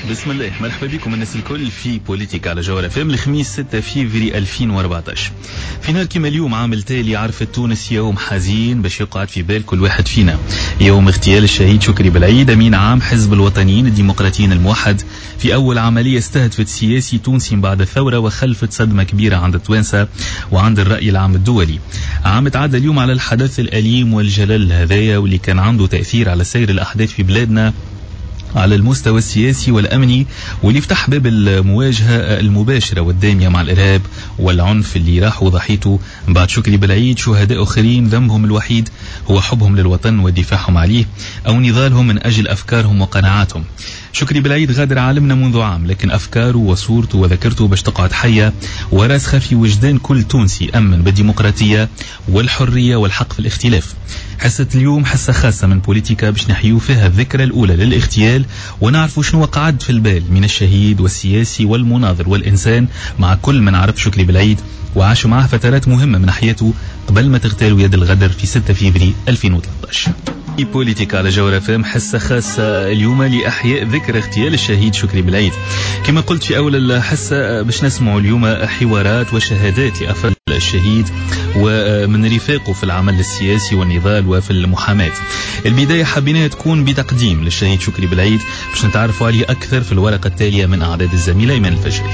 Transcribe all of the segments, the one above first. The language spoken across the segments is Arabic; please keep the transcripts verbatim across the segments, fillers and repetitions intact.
بسم الله، مرحبا بكم الناس الكل في بوليتيك على جوهر اف ام الخميس ستة فيفري ألفين وأربعطاش. في نهار كما اليوم عام تالي عرفت تونس يوم حزين باش يقعد في بال كل واحد فينا، يوم اغتيال الشهيد شكري بالعيد امين عام حزب الوطنيين الديمقراطيين الموحد في اول عمليه استهدفت سياسي تونسي بعد الثوره وخلفت صدمه كبيره عند التوانسه وعند الراي العام الدولي. عام تعدى اليوم على الحدث الاليم والجلل هذايا واللي كان عنده تاثير على سير الاحداث في بلادنا على المستوى السياسي والأمني، واللي يفتح باب المواجهة المباشرة والدامية مع الإرهاب والعنف اللي راحوا ضحيته بعد شكري بالعيد شهداء آخرين ذنبهم الوحيد هو حبهم للوطن ودفاعهم عليه أو نضالهم من أجل أفكارهم وقناعاتهم. شكري بالعيد غادر عالمنا منذ عام، لكن أفكاره وصورته وذاكرته باش تقعد حية وراسخة في وجدان كل تونسي أمن بالديمقراطية والحرية والحق في الاختلاف. حصة اليوم حصة خاصة من بوليتيكا باش نحيو فيها الذكرى الأولى للاغتيال ونعرفوا شنو قعد في البال من الشهيد والسياسي والمناظر والإنسان مع كل من عرف شكري بالعيد وعاشوا معه فترات مهمة من حياته قبل ما تغتالوا يد الغدر في ستة فيفري ألفين وثلاثطاش. بوليتيكا على جوهر اف ام حصة خاصة اليوم لأحياء ذكرى اغتيال الشهيد شكري بالعيد. كما قلت في أول الحصة باش نسمعوا اليوم حوارات وشهادات لأفراد الشهيد ومن رفاقه في العمل السياسي والنضال وفي المحاماة. البداية حبيناها تكون بتقديم للشهيد شكري بالعيد باش نتعرفوا عليه أكثر في الورقة التالية من أعداد الزميلة إيمان الفجري.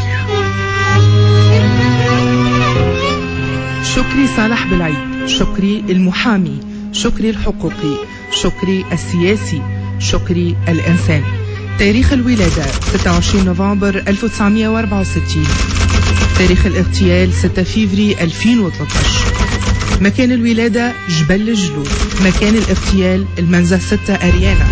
شكري صالح بالعيد، شكري المحامي، شكري الحقوقي، شكري السياسي، شكري الإنسان. تاريخ الولادة ستة وعشرين نوفمبر ألف وتسعمائة وأربعة وستين. تاريخ الاغتيال ستة فيفري ألفين وثلاثطاش. مكان الولادة جبل الجلود، مكان الاغتيال المنزه ستة أريانا.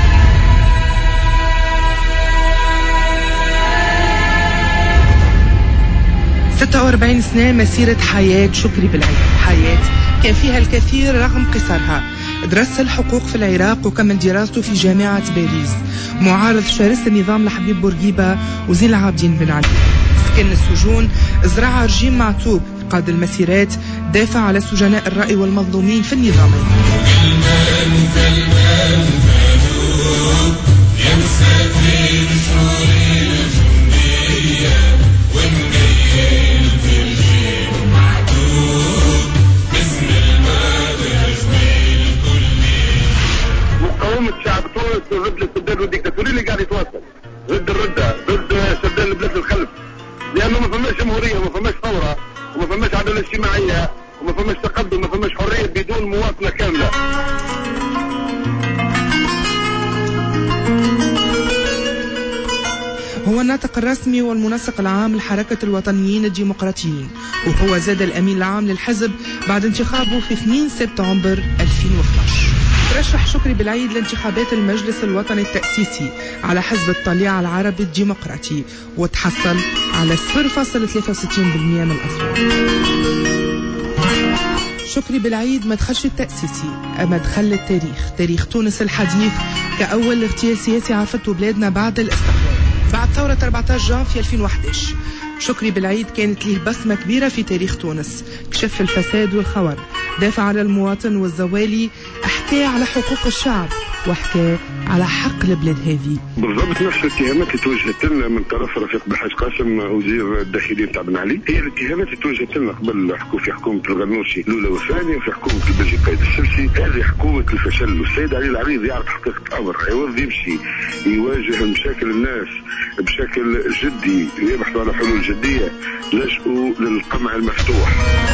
ستة وأربعين سنة مسيرة حياة شكري بالعيد، حياة كان فيها الكثير رغم قصرها. درس الحقوق في العراق وكمل دراسته في جامعة باريس. معارض شرس النظام لحبيب بورقيبة وزين العابدين بن علي. سكن السجون، زرع رجيم معتوب، قاد المسيرات، دافع على سجناء الرأي والمظلومين في النظامين. مقاومة شعب تونس ضد الاستبداد والديكتاتوري اللي قاعد يتواصل، ضد الردة، ضد استبدال البلاد للخلف، لأنه ما فماش جمهورية وما فماش ثورة وما فماش عدالة اجتماعية وما فماش تقدم وما فماش حرية بدون مواطنة كاملة. هو الناطق الرسمي والمنسق العام لحركة الوطنيين الديمقراطيين، وهو زاد الأمين العام للحزب بعد انتخابه في اثنين سبتمبر ألفين واثناعش. ترشح شكري بالعيد لانتخابات المجلس الوطني التأسيسي على حزب الطليعة العربي الديمقراطي وتحصل على صفر فاصلة ثلاثة وستين بالمئة من الأصوات. شكري بالعيد ما دخلش التأسيسي أما دخل التاريخ، تاريخ تونس الحديث كأول اغتيال سياسي عرفته بلادنا بعد الاستقلال بعد ثورة أربعطاش جانفي ألفين وأحد عشر. شكري بالعيد كانت له بصمة كبيرة في تاريخ تونس، كشف الفساد والخور، دافع على المواطن والزوالي، احكى على حقوق الشعب وحكى على حق البلاد هذه. بالضبط نفس الاتهامات اللي توجهت لنا من طرف رفيق بحاج قاسم وزير الداخلية تاع بن علي هي الاتهامات اللي توجهت لنا قبل حكو في حكومة الغنوشي الأولى والثانية وفي حكومة البلجي قايد السلسي. هذه حكومة الفشل، والسيد علي العريض يعرف حقيقة الأمر، عوض يمشي يواجه مشاكل الناس بشكل جدي ويبحثوا على حلول جدية لجأوا للقمع المفتوح.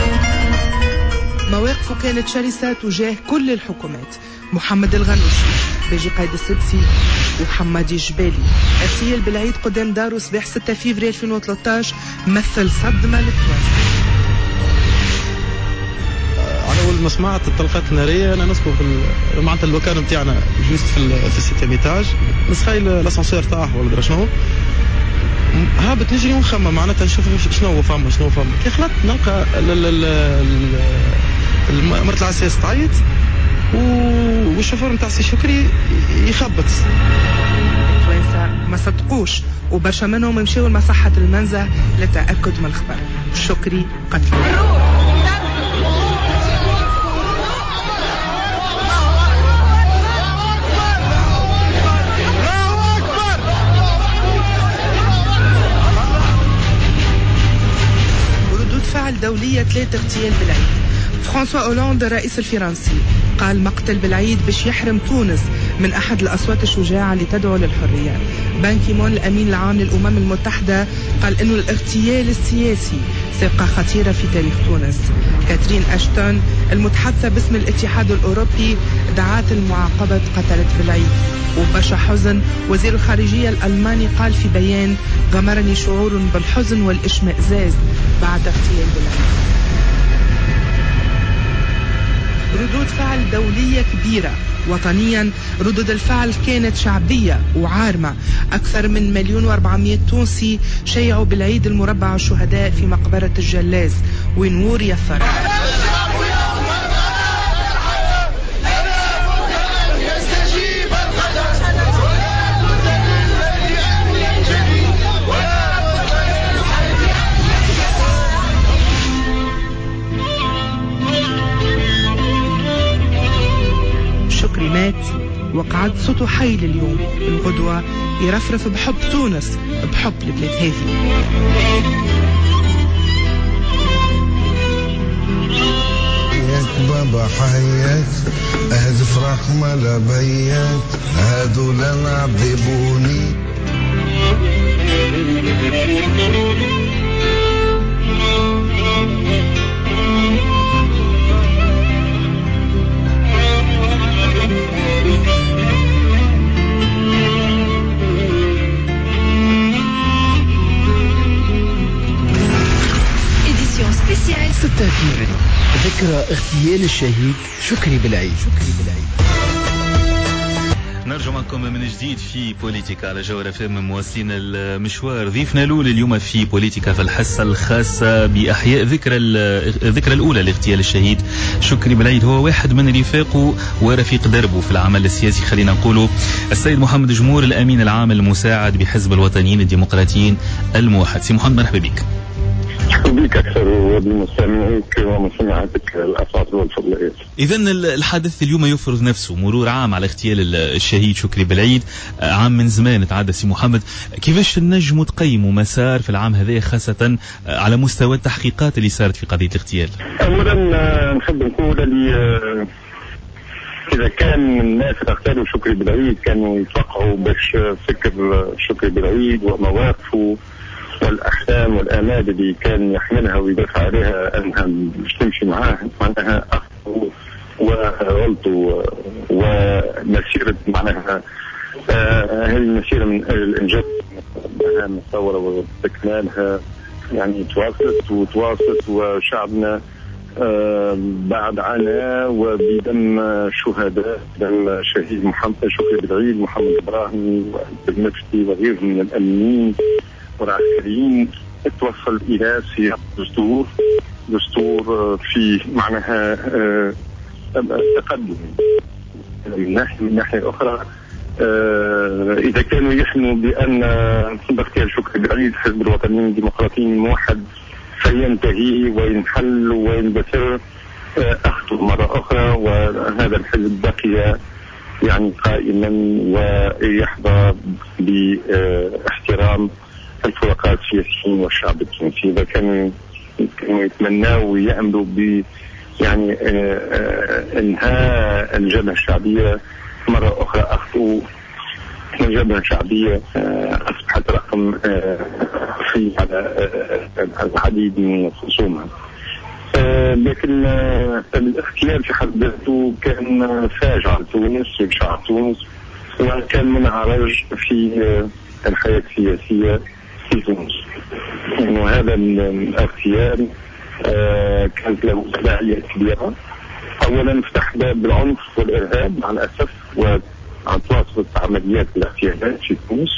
مواقفه كانت شرسة تجاه كل الحكومات، محمد الغنوشي، بيجي قايد السدسي وحمادي جبالي. اغتيال بالعيد قدام داره صباح ستة فيفري ألفين وثلاثطاش مثل صدمة للتوانسة. أنا أول ما سمعت الطلقات النارية أنا نسكن في معناتها المكان نتاعنا جوست في في السيتيام إيتاج، نسخيل الأسانسير تاعه ولا درا شنو هابط نجري ونخمم معناتها نشوف شنو فما شنو فما كي خلطت نلقى مرت العساس تعيط والشوفور نتاع سي شكري يخبط. التوانسة ما صدقوش وبرشا منهم مشاو لمصحة المنزه للتأكد من الخبر. شكري قتل. ثلاثة اغتيال بالعيد. فرانسوا أولاند الرئيس الفرنسي قال مقتل بالعيد باش يحرم تونس من أحد الأصوات الشجاعة اللي تدعو للحرية. بان كيمون الأمين العام للأمم المتحدة قال إنه الاغتيال السياسي سرقة خطيرة في تاريخ تونس. كاترين أشتون المتحدثة باسم الاتحاد الأوروبي دعات لمعاقبة قتلة بالعيد. وبرشا حزن وزير الخارجية الألماني قال في بيان غمرني شعور بالحزن والاشمئزاز بعد اغتيال بالعيد. ردود فعل دولية كبيرة. وطنيا ردود الفعل كانت شعبية وعارمة. أكثر من مليون وأربعمائة تونسي شيعوا بالعيد المربع الشهداء في مقبرة الجلاز ونور يثر. شكري مات وقعد صوته حي لليوم. الغدوة يرفرف بحب تونس، بحب البلاد هذه. ياك بابا حياك اهد فراق مالا بياك هادو لنا عذبوني. سبيسيال ستة فيفري ذكرى اغتيال الشهيد شكري بالعيد. شكري بالعيد. نرجع معكم من جديد في بوليتيكا على جوهر اف ام. مواصلين المشوار. ضيفنا الاولى اليوم في بوليتيكا في الحصه الخاصه باحياء ذكرى الذكرى الاولى لاغتيال الشهيد شكري بالعيد. هو واحد من رفاقه ورفيق دربه في العمل السياسي، خلينا نقولوا السيد محمد جمور الامين العام المساعد بحزب الوطنيين الديمقراطيين الموحد. سي محمد مرحبا بك. بك أكثر وبمستمعيك ومستمعاتك الأفاضل والفضليات. إذن الحدث اليوم يفرض نفسه، مرور عام على اغتيال الشهيد شكري بالعيد، عام من زمان تعدى. سي محمد، كيفاش نجموا تقيموا مسار في العام هذا خاصة على مستوى التحقيقات اللي صارت في قضية الاغتيال؟ أولا نحب نقول اللي إذا كان الناس اللي اغتالوا شكري بالعيد كانوا يتوقعوا باش فكر شكري بالعيد ومواقفه والأحلام والآمال اللي كان يحملها ويدافع عليها أنها مش تمشي معاه، معناها أخذوا وغلطوا ومسيرة معناها آه هذه المسيرة من الإنجاز مهام الثورة واستكمالها يعني تواصلت وتواصلت، وشعبنا آه بعد عناء وبدم شهداء الشهيد محمد شكري بالعيد، محمد إبراهيمي والنفسي وغيرهم من الأمنيين والعسكريين، توصل إلى سياق دستور دستور في معناها تقدم من ناحية من ناحية أخرى. إذا كانوا يحلموا بأن باغتيال شكري بالعيد حزب الوطنيين الديمقراطيين الموحد سينتهي وينحل ويندثر، أخطوا مرة أخرى، وهذا الحزب بقي يعني قائما ويحظى باحترام الفرقاء السياسيين والشعب التونسي. إذا كانوا كانوا يتمنوا ويأملوا ب يعني انهاء الجبهة الشعبية مرة أخرى، أخطوا. الجبهة الشعبية أصبحت رقم في على العديد من خصومها، لكن الاغتيال في حد ذاته كان فاجعة لتونس وشعب تونس، وكان منعرج في الحياة السياسية في تونس. إنه هذا الاغتيال كانت له تبعية كبيرة. أولا فتح باب العنف والإرهاب مع الأسف، وعن تواصل عمليات الاغتيالات في تونس.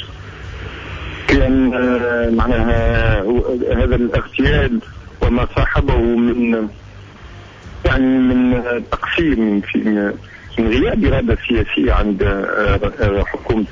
كان معناها هذا الاغتيال وما صاحبه من يعني من تقصير من في من غياب إرادة سياسية عند حكومة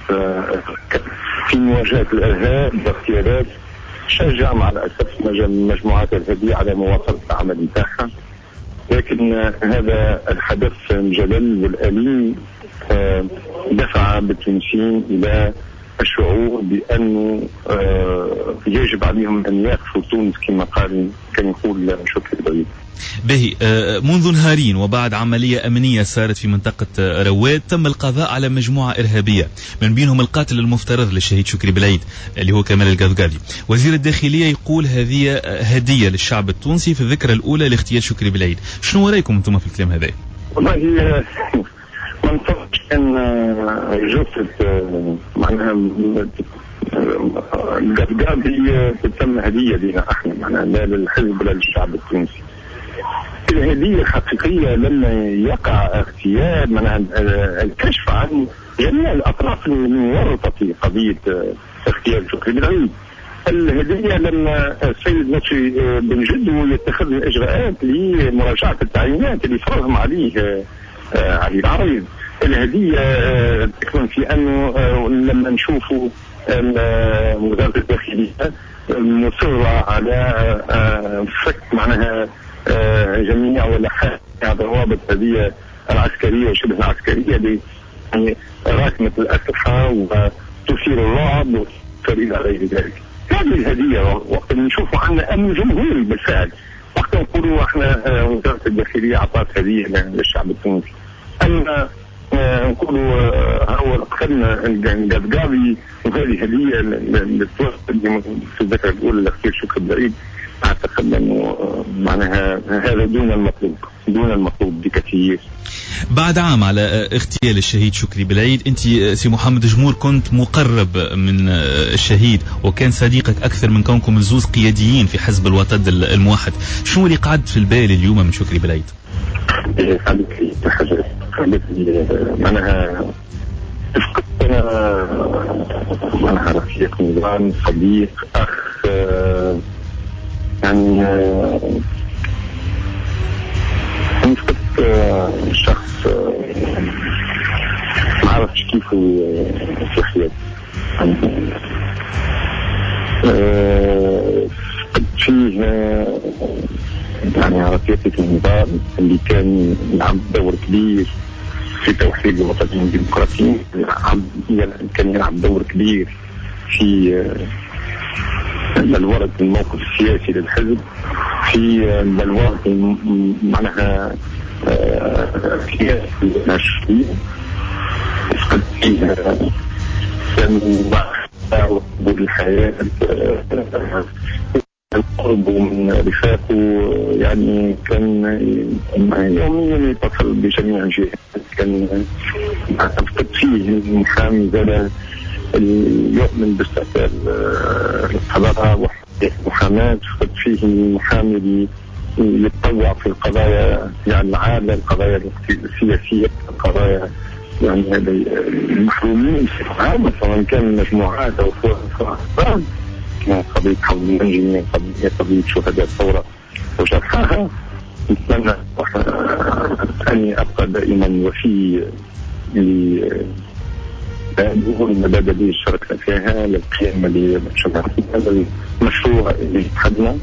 في مواجهة الإرهاب والاغتيالات، شجع مع الأسف مجموعات إرهابية على مواصلة العمل بتاعها. لكن هذا الحدث الجلل والأليم دفع بالتونسيين إلى الشعور بأنه يجب عليهم أن يقفوا تونس كما قال كان يقول شكري بعيد. باهي، منذ نهارين وبعد عملية أمنية صارت في منطقة رواد تم القضاء على مجموعة إرهابية من بينهم القاتل المفترض للشهيد شكري بالعيد اللي هو كمال القذقاذي. وزير الداخلية يقول هذه هدية للشعب التونسي في الذكرى الأولى لاغتيال شكري بالعيد. شنو رأيكم أنتم في الكلام هذا؟ والله ما نتصورش أن جثة معناها القذقاذي تتم هدية لنا احنا، معناها لا للحزب ولا للشعب التونسي. الهدية الحقيقية لما يقع اغتيال من الكشف عن جميع الأطراف المورطة في قضية اغتيال شكري بالعيد. الهدية لما السيد لطفي بن جدو يتخذ الإجراءات لمراجعة التعيينات اللي فرضهم عليه علي العريض. الهدية تكمن في أنه لما نشوفوا وزارة الداخلية مصرة على فك معناها جميع ولا حاجة الروابط هذه العسكرية وشبه العسكرية اللي يعني راكمة الأسلحة وتثير الرعب وتثير إلى غير ذلك. هذه الهدية وقت نشوفوا عنا أمن جمهوري بالفعل، وقت نقولوا احنا وزارة الداخلية أعطت هدية للشعب التونسي. أما نقولوا هو قتلنا القذقاذي وهذه هدية للتوفي في الذكرى الأولى لاغتيال شكري بالعيد، أعتقد أنه معناها هذا دون المطلوب دون المطلوب بكثير. بعد عام على اغتيال الشهيد شكري بالعيد، أنت سي محمد جمهور كنت مقرب من الشهيد وكان صديقك أكثر من كونكم الزوز قياديين في حزب الوطن الموحد. شو اللي قعد في البال اليوم من شكري بالعيد؟ قعدت لي حاجة قعدت لي معناها فقدت معناها رفيق نظام صديق أخ يعني فقدت شخص ما عرفتش كيف في حياتي. فقدت فيه يعني رفيقي النظام اللي كان يلعب دور كبير في توحيد الوطنيين الديمقراطيين، كان يلعب دور كبير في بلورة الموقف السياسي للحزب، في بلورة معناها سياسي الناشئين. فقد فيه كان قبول الحياة القرب من رفاقه، يعني كان يوميا يتصل بجميع الجهات. كان أعتقد فيه المحامي ذا يؤمن باستقلال القضاء والمحاماة، فقد فيه المحامي اللي يتطوع في القضايا يعني العامة، القضايا السياسية، القضايا يعني المحرومين عامة سواء كان مجموعات أو أفراد، قضية حول المنجمين، قضية قضية شهداء الثورة وشرحها. نتمنى أني أبقى دائما وفي المبادئ اللي شاركنا فيها للقيام بمشروع هذا المشروع اللي اتحدنا،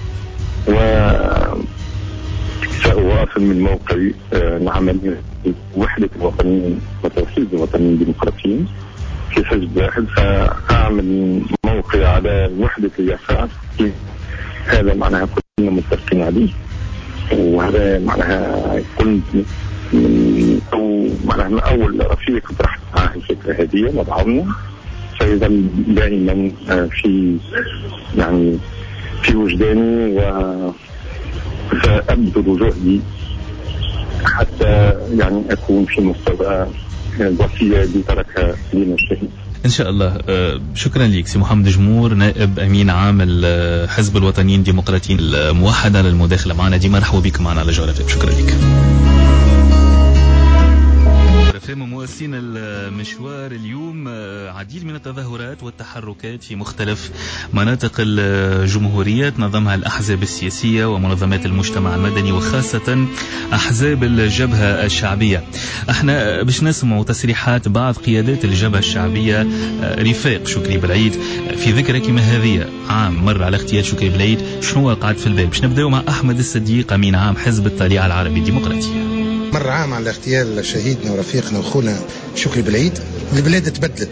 وسأواصل من موقعي العمل وحدة الوطنيين وتوحيد الوطنيين الديمقراطيين في حزب واحد. فأعمل موقع على وحدة اليسار، هذا معناها كلنا متفقين عليه، وهذا معناها كنت من أو معناها من أول رفيق طرحت معه الفكرة هذه وضعنا، فإذا دائما في يعني في وجداني وسأبذل جهدي حتى يعني أكون في مستوى الوصية اللي تركها لنا الشهيد. إن شاء الله. شكرا لك سي محمد جمهور، نائب أمين عام حزب الوطنيين الديمقراطيين الموحدة، للمداخلة معنا. ديما مرحبا بك معنا على جوهر. شكرا لك. في مواصلين المشوار اليوم عديد من التظاهرات والتحركات في مختلف مناطق الجمهورية تنظمها الأحزاب السياسية ومنظمات المجتمع المدني وخاصة أحزاب الجبهة الشعبية. احنا باش نسمع تصريحات بعض قيادات الجبهة الشعبية رفاق شكري بالعيد في ذكرى كما هذه عام مر على اغتيال شكري بالعيد. شنو قاعد في البال؟ باش نبداو مع أحمد الصديق أمين عام حزب الطليعة العربي الديمقراطية. مر عام على اغتيال شهيدنا ورفيقنا وأخونا شكري بالعيد. البلاد تبدلت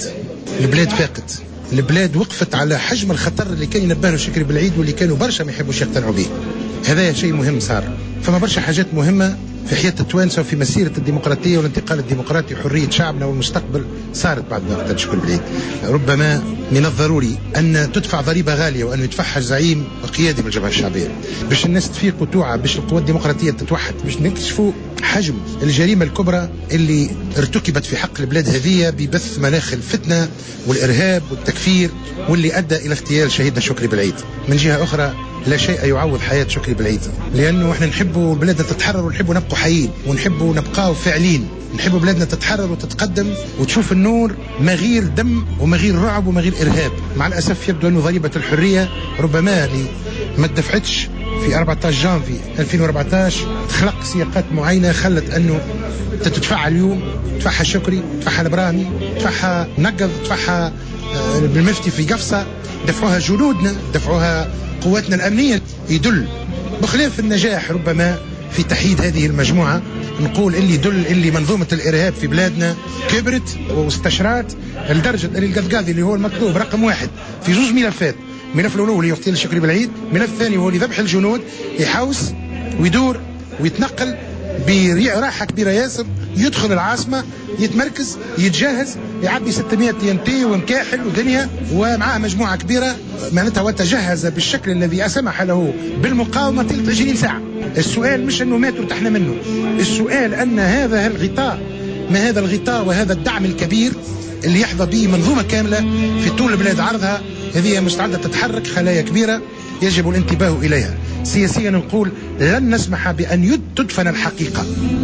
البلاد فاقت، البلاد وقفت على حجم الخطر اللي كان ينبه له شكري بالعيد واللي كانوا برشا ما يحبوش يقتنعوا به. هذا شيء مهم صار. فما برشا حاجات مهمة في حياة التوانسة وفي مسيرة الديمقراطية والانتقال الديمقراطي وحرية شعبنا والمستقبل صارت بعد ما قتل شكري بالعيد. ربما من الضروري أن تدفع ضريبة غالية وأن يدفعها زعيم قيادي من الجبهة الشعبية باش الناس تفيق وتوعى، باش القوات الديمقراطية تتوحد، باش نكتشفوا حجم الجريمة الكبرى اللي ارتكبت في حق البلاد هذه ببث مناخ الفتنة والإرهاب والتكفير واللي أدى إلى اغتيال شهيدنا شكري بالعيد. من جهة أخرى لا شيء يعوض حياة شكري بالعيد، لأنه احنا نحبوا بلادنا تتحرر ونحبوا نبقوا حيين ونحبوا نبقاو فاعلين، نحبوا بلادنا تتحرر وتتقدم وتشوف النور من غير دم ومن غير رعب ومن غير إرهاب. مع الأسف يبدو أنه ضريبة الحرية ربما اللي ما دفعتش في أربعة عشر جانفي ألفين وأربعة عشر تخلق سياقات معينة خلت أنه تدفعها اليوم، تدفعها شكري، تدفعها البراهمي، تدفعها نقض، تدفعها بالمفتي في قفصة، دفعوها جنودنا، دفعوها قواتنا الأمنية. يدل بخلاف النجاح ربما في تحييد هذه المجموعة، نقول اللي يدل اللي منظومة الإرهاب في بلادنا كبرت واستشرات لدرجة أن القذقاذي اللي هو المطلوب رقم واحد في جوج ملفات، ملف الأول اللي يغتيل شكري بالعيد، ملف الثاني هو لذبح الجنود، يحوس ويدور ويتنقل براحة كبيرة ياسر، يدخل العاصمة، يتمركز، يتجهز، يعبي ستمائة تي ان تي ومكاحل ودنيا ومعاه مجموعة كبيرة معناتها وتجهز بالشكل الذي سمح له بالمقاومة طيلة عشرين ساعة. السؤال مش أنه مات وارتحنا منه، السؤال أن هذا الغطاء، ما هذا الغطاء وهذا الدعم الكبير اللي يحظى به منظومة كاملة في طول البلاد عرضها، هذه مستعدة تتحرك خلايا كبيرة يجب الانتباه إليها. سياسيا نقول لن نسمح بأن تدفن الحقيقة.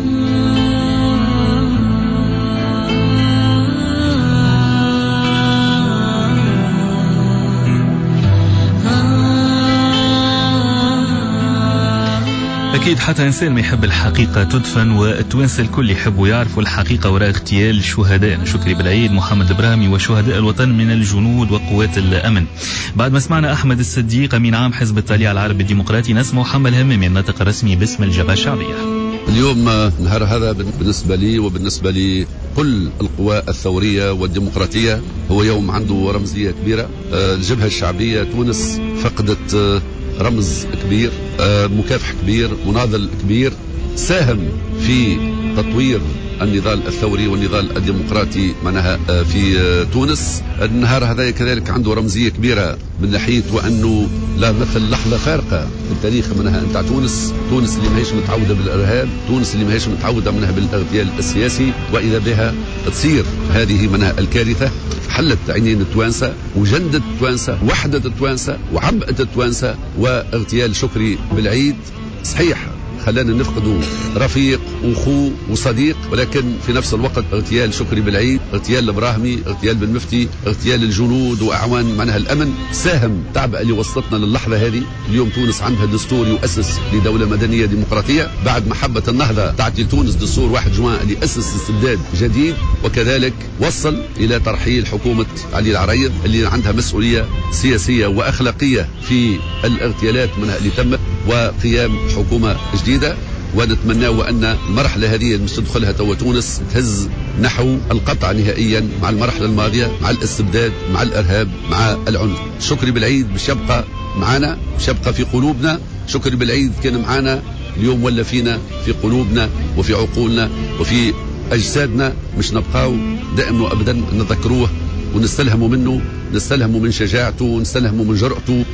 أكيد حتى إنسان ما يحب الحقيقة تدفن، والتوانسة الكل يحبوا يعرفوا الحقيقة وراء اغتيال شهدائنا شكري بالعيد، محمد البراهمي وشهداء الوطن من الجنود وقوات الأمن. بعد ما سمعنا أحمد الصديق أمين عام حزب الطليعة العربي الديمقراطي، نسمع محمد همامي الناطق الرسمي باسم الجبهة الشعبية. اليوم نهار هذا بالنسبة لي وبالنسبة لكل القوى الثورية والديمقراطية هو يوم عنده رمزية كبيرة. الجبهة الشعبية تونس فقدت رمز كبير، مكافح كبير، مناضل كبير، ساهم في تطوير النضال الثوري والنضال الديمقراطي معناها في تونس. النهار هذا كذلك عنده رمزية كبيرة من ناحية وأنه لا مثل لحظة فارقة في التاريخ منها نتاع تونس، تونس اللي ماهيش متعودة بالإرهاب، تونس اللي ماهيش متعودة منها بالاغتيال السياسي، وإذا بها تصير هذه منها الكارثة. حلت عينين التوانسة وجندت التوانسة، وحدت التوانسة وعبأت التوانسة. واغتيال شكري بالعيد صحيح خلانا نفقدوا رفيق وخو وصديق، ولكن في نفس الوقت اغتيال شكري بالعيد، اغتيال البراهمي، اغتيال بن مفتي، اغتيال الجنود واعوان معناها الامن ساهم تعبئة اللي وصلتنا للحظة هذه. اليوم تونس عندها دستور يؤسس لدولة مدنية ديمقراطية بعد محبة النهضة تعطي تونس دستور واحد جوان اللي أسس استبداد جديد، وكذلك وصل إلى ترحيل حكومة علي العريض اللي عندها مسؤولية سياسية وأخلاقية في الاغتيالات منها اللي تمت، وقيام حكومة جديدة. ونتمنى وأن المرحلة هذه مش تدخلها توا تونس تهز نحو القطع نهائيا مع المرحلة الماضية، مع الاستبداد، مع الإرهاب، مع العنف. شكري بالعيد مش يبقى معنا، مش يبقى في قلوبنا. شكري بالعيد كان معنا، اليوم ولا فينا في قلوبنا وفي عقولنا وفي أجسادنا. مش نبقاو دائما وأبدا نذكروه ونستلهموا منه، نستلهموا من شجاعته، ونستلهموا من جرأته،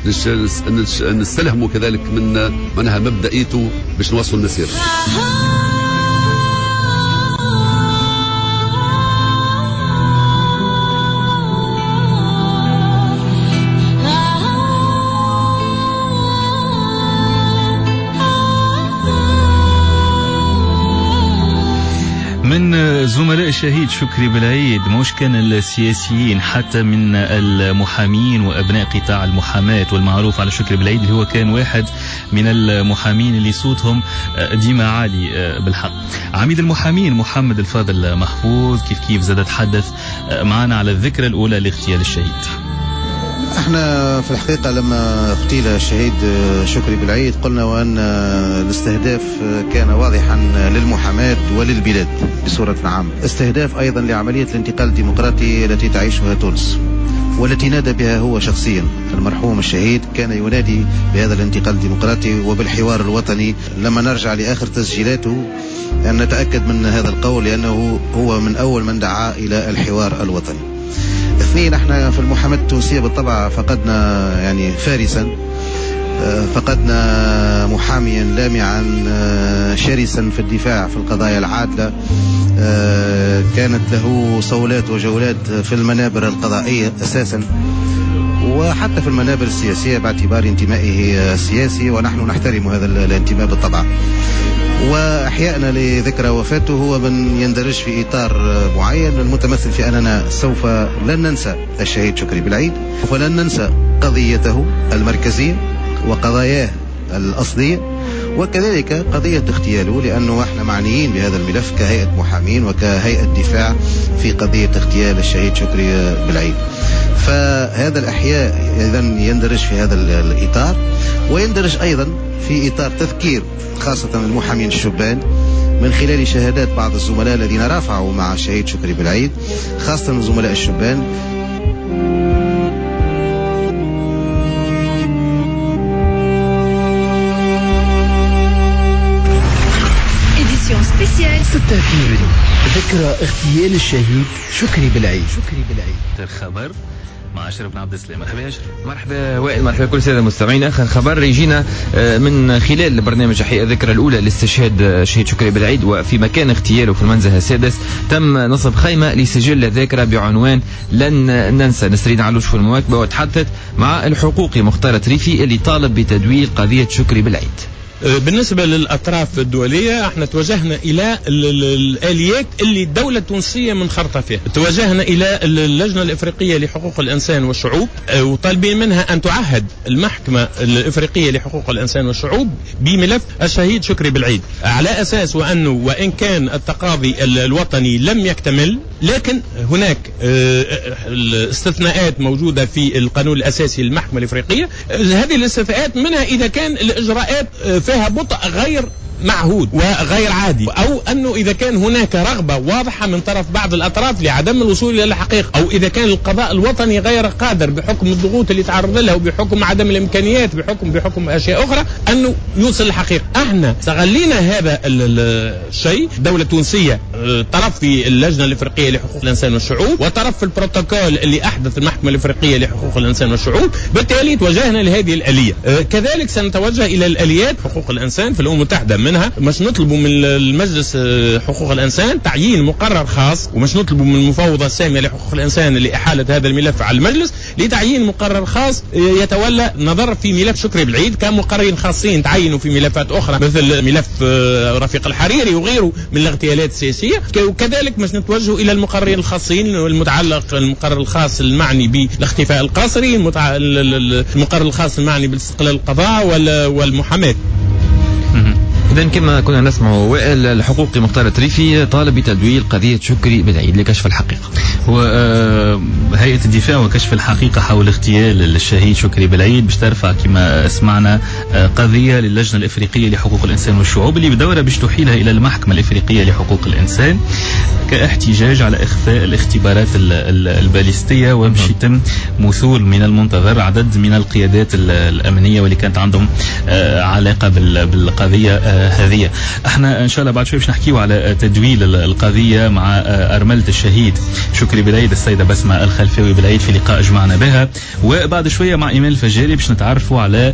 نستلهموا كذلك من منها مبدئيته باش نوصل المسير. من زملاء الشهيد شكري بالعيد مش كان السياسيين، حتى من المحامين وأبناء قطاع المحاماة، والمعروف على شكري بالعيد اللي هو كان واحد من المحامين اللي صوتهم ديما عالي بالحق. عميد المحامين محمد الفاضل محفوظ كيف كيف زاد تحدث معنا على الذكرى الأولى لاغتيال الشهيد. احنا في الحقيقة لما اغتيل الشهيد شكري بالعيد قلنا وأن الاستهداف كان واضحا للمحاماة وللبلاد بصورة عامة، استهداف أيضا لعملية الانتقال الديمقراطي التي تعيشها تونس والتي نادى بها هو شخصيا. المرحوم الشهيد كان ينادي بهذا الانتقال الديمقراطي وبالحوار الوطني. لما نرجع لآخر تسجيلاته أن نتأكد من هذا القول، لأنه هو من أول من دعا إلى الحوار الوطني. اثنين، احنا في المحاماة التونسية بالطبع فقدنا يعني فارسا، فقدنا محاميا لامعا شرسا في الدفاع في القضايا العادلة، كانت له صولات وجولات في المنابر القضائية أساسا وحتى في المنابر السياسية باعتبار انتمائه السياسي، ونحن نحترم هذا الانتماء بالطبع. وأحيانا لذكرى وفاته هو من يندرج في إطار معين المتمثل في أننا سوف لن ننسى الشهيد شكري بالعيد، ولن ننسى قضيته المركزية وقضاياه الأصلية وكذلك قضية اغتياله، لأنه احنا معنيين بهذا الملف كهيئة محامين وكهيئة دفاع في قضية اغتيال الشهيد شكري بالعيد. فهذا الأحياء إذا يندرج في هذا الإطار، ويندرج أيضا في إطار تذكير خاصة المحامين الشبان من خلال شهادات بعض الزملاء الذين رافعوا مع الشهيد شكري بالعيد، خاصة زملاء الشبان. سبيسيال ستة فيفري ذكرى اغتيال الشهيد شكري بالعيد. شكري بالعيد الخبر مع أشرف بن عبد السلام. مرحبا يا أشرف. مرحبا وائل، مرحبا كل الساده المستمعين. اخر خبر يجينا من خلال برنامج احياء الذكرى الاولى لاستشهاد الشهيد شكري بالعيد، وفي مكان اغتياله في المنزه السادس تم نصب خيمه لسجل الذاكره بعنوان لن ننسى. نسرين علوش في المواكبه وتحدثت مع الحقوقي مختار تريفي اللي طالب بتدويل قضيه شكري بالعيد. بالنسبة للأطراف الدولية احنا توجهنا إلى الآليات اللي الدولة التونسية منخرطة فيها. توجهنا إلى اللجنة الإفريقية لحقوق الإنسان والشعوب وطالبين منها أن تعهد المحكمة الإفريقية لحقوق الإنسان والشعوب بملف الشهيد شكري بالعيد، على أساس وأنه وإن كان التقاضي الوطني لم يكتمل لكن هناك استثناءات موجودة في القانون الأساسي للمحكمة الإفريقية. هذه الاستثناءات منها إذا كان الإجراءات فيها بطء غير معهود وغير عادي، أو أنه إذا كان هناك رغبة واضحة من طرف بعض الأطراف لعدم الوصول إلى الحقيقة، أو إذا كان القضاء الوطني غير قادر بحكم الضغوط اللي تعرض لها وبحكم عدم الإمكانيات بحكم بحكم أشياء أخرى أنه يوصل الحقيقة. احنا استغلينا هذا الشيء. الدولة التونسية طرف في اللجنة الإفريقية لحقوق الإنسان والشعوب وطرف في البروتوكول اللي أحدث المحكمة الإفريقية لحقوق الإنسان والشعوب، بالتالي توجهنا لهذه الآلية. كذلك سنتوجه إلى الآليات حقوق الإنسان في الأمم المتحدة. منها مش نطلبوا من المجلس حقوق الإنسان تعيين مقرر خاص، ومش نطلبوا من المفوضة السامية لحقوق الإنسان لإحالة هذا الملف على المجلس لتعيين مقرر خاص يتولى نظر في ملف شكري بالعيد. كان مقررين خاصين تعينوا في ملفات أخرى مثل ملف رفيق الحريري وغيره من الاغتيالات السياسية. وكذلك مش نتوجه إلى المقررين الخاصين المتعلق المقرر الخاص المعني بالاختفاء القسري، المقرر الخاص المعني بالاستقلال القضاء والمحاماة. إذن كما كنا نسمع وائل، الحقوقي مختار تريفي طالب بتدويل قضية شكري بالعيد لكشف الحقيقة. وهيئة الدفاع وكشف الحقيقة حول اغتيال الشهيد شكري بالعيد باش ترفع كما سمعنا قضية للجنة الإفريقية لحقوق الإنسان والشعوب اللي بدورة باش تحيلها إلى المحكمة الإفريقية لحقوق الإنسان كاحتجاج على إخفاء الاختبارات الباليستية، وباش يتم مثول من المنتظر عدد من القيادات الأمنية واللي كانت عندهم علاقة بالقضية هذه. احنا ان شاء الله بعد شوي باش نحكيو على تدويل القضيه مع ارمله الشهيد شكري بالعيد السيده بسمه الخلفاوي بالعيد في لقاء جمعنا بها، وبعد شويه مع ايمان الفجاري باش نتعرفوا على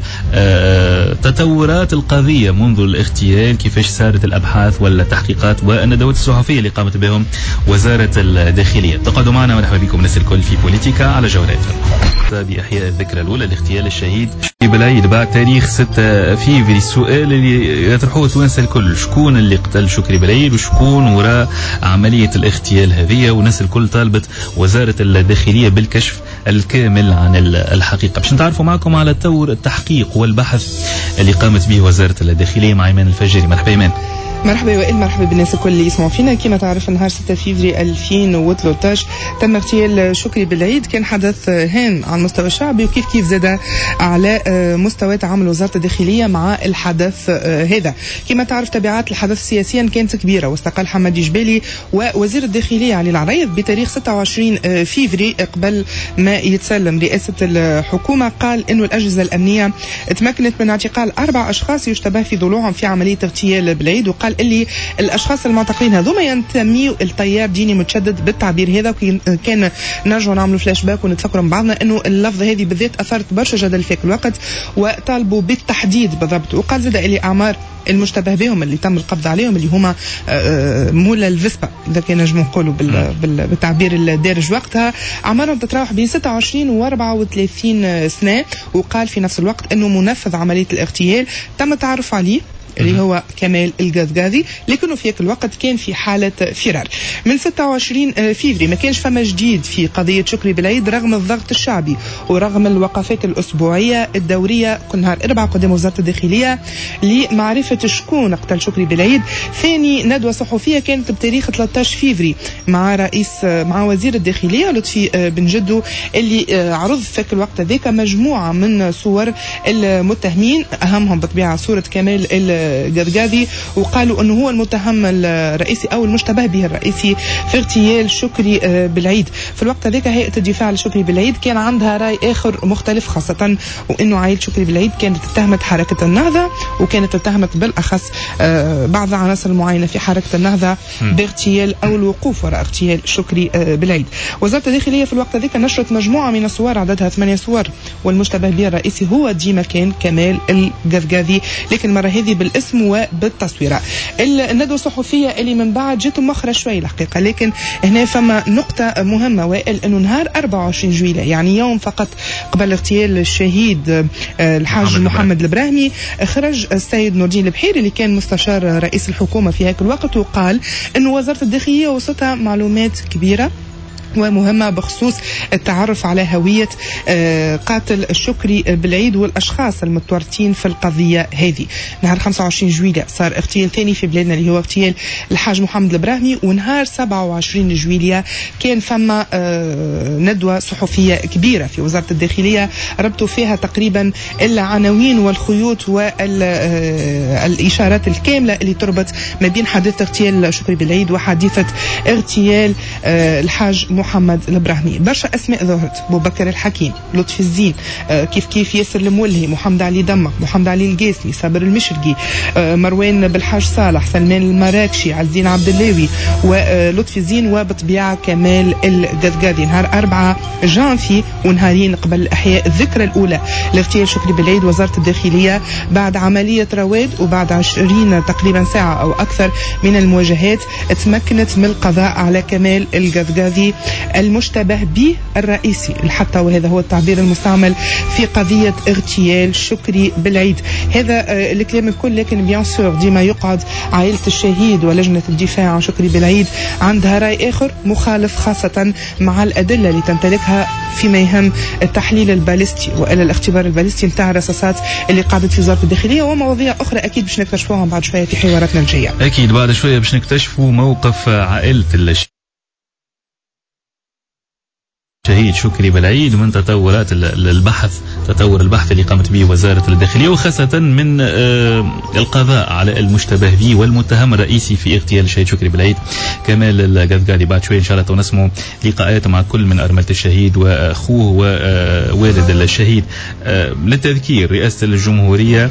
تطورات القضيه منذ الاغتيال، كيفاش سارت الابحاث والتحقيقات والندوات الصحفيه اللي قامت بهم وزاره الداخليه. تقعدوا معنا مرحبا بكم الناس الكل في بوليتيكا على جولات بإحياء الذكرى الأولى لاغتيال الشهيد شكري بالعيد بعد تاريخ ستة فيفري. السؤال اللي يطرحوه التوانسة الكل، شكون اللي قتل شكري بالعيد وشكون وراء عملية الاغتيال هذه؟ والناس الكل طالبت وزارة الداخلية بالكشف الكامل عن الحقيقة. باش نتعرفوا معكم على تطور التحقيق والبحث اللي قامت به وزارة الداخلية مع إيمان الفجاري. مرحبا إيمان. مرحبا وائل، مرحبا بالناس الكل اللي يسمعوا فينا. كما تعرف نهار ستة فبراير ألفين وثلاثة عشر تم اغتيال شكري بالعيد. كان حدث هام على المستوى الشعبي وكيف كيف زاد على مستوى تعامل وزارة الداخلية مع الحدث هذا. كما تعرف تبعات الحدث سياسيا كانت كبيرة، واستقال حمادي جبالي ووزير الداخلية علي العريض بتاريخ ستة وعشرين فبراير قبل ما يتسلم رئاسة الحكومة. قال انه الأجهزة الأمنية تمكنت من اعتقال أربع أشخاص يشتبه في ضلوعهم في عملية اغتيال بالعيد، وقال اللي الاشخاص المعتقلين هذوما ينتميوا التيار ديني متشدد بالتعبير هذا. كان نرجعوا نعملوا فلاش باك ونتفكروا مع بعضنا انه اللفظه هذه بالذات اثارت برشا جدل في الوقت وطالبوا بالتحديد بالضبط. وقال زاد اللي اعمار المشتبه بهم اللي تم القبض عليهم اللي هما مولا الفيسبا اذا كان نجموا نقولوا بالتعبير الدارج وقتها، اعمارهم تتراوح بين ستة وعشرين و أربعة وثلاثين سنه. وقال في نفس الوقت انه منفذ عمليه الاغتيال تم التعرف عليه اللي هو كمال القذقاذي، لكنه في ذاك الوقت كان في حالة فرار. من ستة وعشرين فبراير ما كانش فما جديد في قضية شكري بالعيد رغم الضغط الشعبي ورغم الوقفات الأسبوعية الدورية كل نهار أربعة قدام وزارة الداخلية لمعرفة شكون قتل شكري بالعيد. ثاني ندوة صحفية كانت بتاريخ ثلاثة عشر فبراير مع رئيس مع وزير الداخلية لطفي بن جدو اللي عرض في ذاك الوقت ذاك مجموعة من صور المتهمين، أهمهم بطبيعة صورة كمال القذقاذي، وقالوا انه هو المتهم الرئيسي او المشتبه به الرئيسي في اغتيال شكري بالعيد. في الوقت هذاك هيئه الدفاع لشكري بالعيد كان عندها راي اخر مختلف، خاصه وانه عائله شكري بالعيد كانت اتهمت حركه النهضه وكانت اتهمت بالاخص بعض العناصر المعينه في حركه النهضه باغتيال او الوقوف وراء اغتيال شكري بالعيد. وزاره الداخليه في الوقت هذاك نشرت مجموعه من الصور عددها ثمانية صور، والمشتبه به الرئيسي هو ديما كان كمال القذقاذي، لكن المره هذه بالاسم وبالتصويره. الندوه الصحفيه اللي من بعد جت مؤخره شوي الحقيقه، لكن هنا فما نقطه مهمه وائل، انه نهار أربعة وعشرين جويلية يعني يوم فقط قبل اغتيال الشهيد الحاج محمد البراهمي، خرج السيد نور الدين البحيري اللي كان مستشار رئيس الحكومه في هذاك الوقت وقال انه وزاره الداخليه وصلتها معلومات كبيره ومهمة بخصوص التعرف على هوية قاتل شكري بالعيد والأشخاص المتورطين في القضية هذه. نهار خمسة وعشرين جويلية صار اغتيال ثاني في بلادنا اللي هو اغتيال الحاج محمد البراهمي، ونهار سبعة وعشرين جويلية كان فما ندوة صحفية كبيرة في وزارة الداخلية ربطوا فيها تقريبا العناوين والخيوط والإشارات الكاملة اللي تربط ما بين حادثة اغتيال شكري بالعيد وحادثة اغتيال الحاج محمد البراهمي. برشا اسماء ظهرت، ابو بكر الحكيم، لطفي الزين، آه كيف كيف ياسر المولهي، محمد علي دمق، محمد علي القاسمي، صابر المشرقي، آه مروان بالحاج صالح، سلمان المراكشي، عزين عبد اللاوي ولطفي الزين وبطبيعه كمال القذقاذي. نهار أربعة جانفي ونهارين قبل احياء الذكرى الاولى لاغتيال شكري بالعيد، وزاره الداخليه بعد عمليه رواد وبعد عشرين تقريبا ساعه او اكثر من المواجهات تمكنت من القضاء على كمال القذقاذي المشتبه به الرئيسي حتى، وهذا هو التعبير المستعمل في قضية اغتيال شكري بالعيد. هذا الكلام الكل، لكن بيان سور ديما يقعد عائلة الشهيد ولجنة الدفاع عن شكري بالعيد عندها رأي آخر مخالف، خاصة مع الأدلة اللي تمتلكها فيما يهم التحليل البالستي وإلى الاختبار البالستي نتاع الرصاصات اللي قاعدت في وزارة الداخلية، ومواضيع أخرى أكيد باش نكتشفوها بعد شوية في حواراتنا الجاية. أكيد بعد شوية باش نكتشفوا موقف عائلة الشهيد شهيد شكري بالعيد من تطورات البحث تطور البحث اللي قامت به وزارة الداخلية، وخاصة من القضاء على المشتبه به والمتهم الرئيسي في اغتيال الشهيد شكري بالعيد كمال القذقاذي. بعد شوي إن شاء الله نسمع لقاءات مع كل من أرملة الشهيد وأخوه ووالد الشهيد. للتذكير رئاسة الجمهورية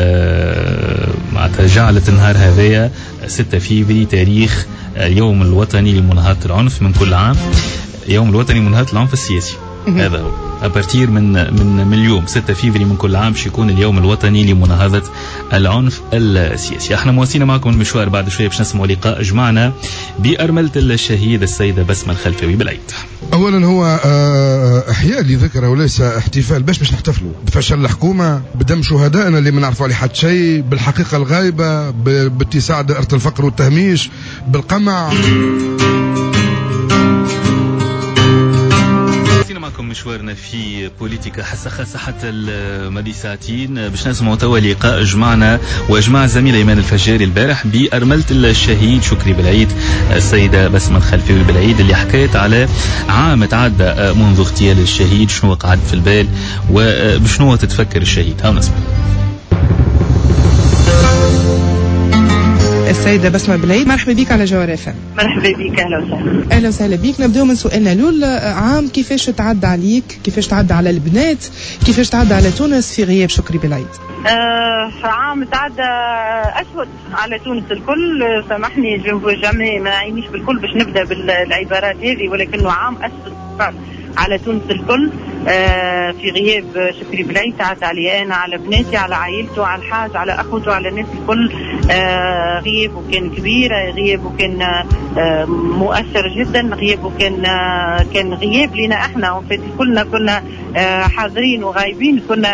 جعلت النهار هذايا ستة فبراير تاريخ اليوم الوطني لمناهضة العنف من كل عام، يوم الوطني لمناهضة العنف السياسي. هذا هو أبارتير من من من اليوم ستة فبراير من كل عام باش يكون اليوم الوطني لمناهضة العنف السياسي. احنا مواصلين معكم المشوار، بعد شويه باش نسمعوا لقاء جمعنا بأرملة الشهيد السيدة بسمة الخلفاوي بالعيد. اولا هو احياء لذكرى وليس احتفال. باش باش نحتفلوا بفشل الحكومه، بدم شهدائنا اللي ما نعرفوا عليه حد شيء، بالحقيقه الغايبه، باتساع دائره الفقر والتهميش، بالقمع. معكم مشوارنا في بوليتيكا حسا خاصة حتى الماضي ساعتين باش نسمعوا توا لقاء جمعنا وجمع الزميل ايمان الفجاري البارح بأرملة الشهيد شكري بالعيد السيدة بسمة الخلفاوي بالعيد اللي حكيت على عام تعدى منذ اغتيال الشهيد، شنو قعد في البال وبشنو تتفكر الشهيد. هاو نسمع. السيدة بسمة بالعيد، مرحبا بك على جوهر اف ام. مرحبا بك، اهلا وسهلا. اهلا وسهلا بك. نبداو من سؤالنا الاول، عام كيفاش تعدى عليك؟ كيفاش تعدى على البنات؟ كيفاش تعدى على تونس في غياب شكري بالعيد؟ آه عام تعدى اسود على تونس الكل، سامحني جمعي ما عينيش بالكل باش نبدا بالعبارات هذه، ولكنه عام اسود على تونس الكل. آه في غياب شكري بالعيد تعدى علي انا، على بناتي، على عائلته، على الحاج، على اخوته، على الناس الكل. آه غيابه كان كبير، غيابه كان آه مؤثر جدا، غيابه كان آه كان غياب لنا احنا، وفي كلنا كنا آه حاضرين وغايبين، كنا